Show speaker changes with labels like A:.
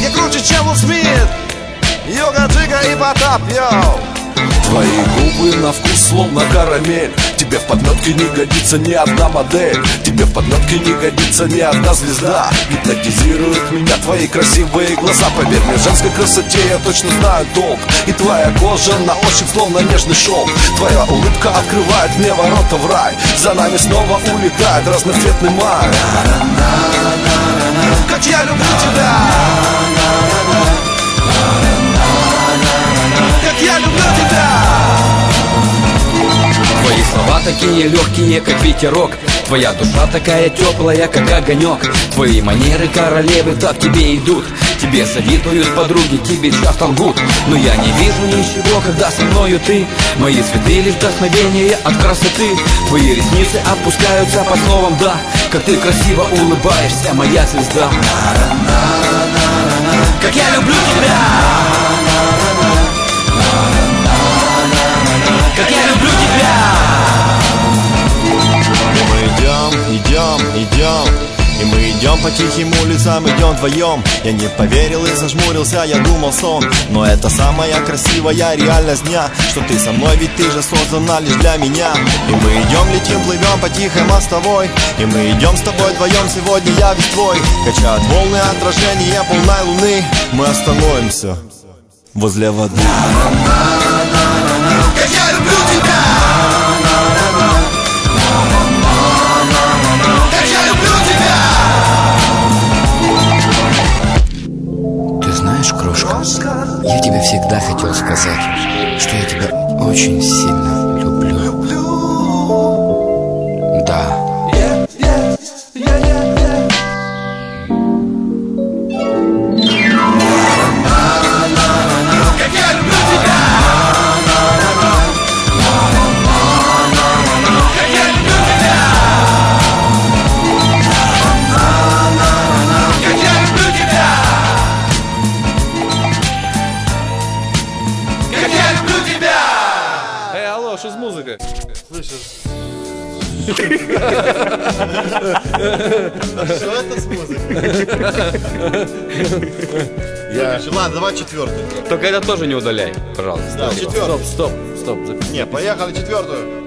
A: Я круче, чем Уилл Смит, Йога, Джига и Потап, йоу.
B: Твои губы на вкус словно карамель. Тебе в подметке не годится ни одна модель. Тебе в подметке не годится ни одна звезда. Гипнотизируют меня твои красивые глаза. Поверь мне, в женской красоте я точно знаю толк. И твоя кожа на ощупь словно нежный шелк. Твоя улыбка открывает мне ворота в рай. За нами снова улетает разноцветный май. Как я люблю тебя, как я люблю тебя.
C: Твои слова такие легкие, как ветерок. Твоя душа такая теплая, как огонек. Твои манеры королевы так тебе идут. Тебе советуют подруги, тебе часто лгут. Но я не вижу ничего, когда со мною ты. Мои цветы лишь вдохновение от красоты. Твои ресницы опускаются под словом «да». Как ты красиво улыбаешься, моя звезда. Как я люблю тебя, как я люблю тебя.
D: И мы идем, и мы идем по тихим улицам, идем вдвоем. Я не поверил и зажмурился, я думал сон. Но это самая красивая реальность дня, что ты со мной, ведь ты же создана лишь для меня. И мы идем, летим, плывем по тихой мостовой. И мы идем с тобой вдвоем, сегодня я весь твой. Качают волны отражения полной луны. Мы остановимся возле воды.
A: Как я люблю тебя, как я люблю тебя.
C: Ты знаешь, крошка, я тебе всегда хотел сказать, что я тебя очень сильно люблю. Да.
E: Что с музыкой?
D: Слышишь? Что это с музыкой? Ладно, давай четвертую.
E: Только это тоже не удаляй, пожалуйста.
D: Да, четвертую.
E: Стоп.
D: Не, поехали четвертую.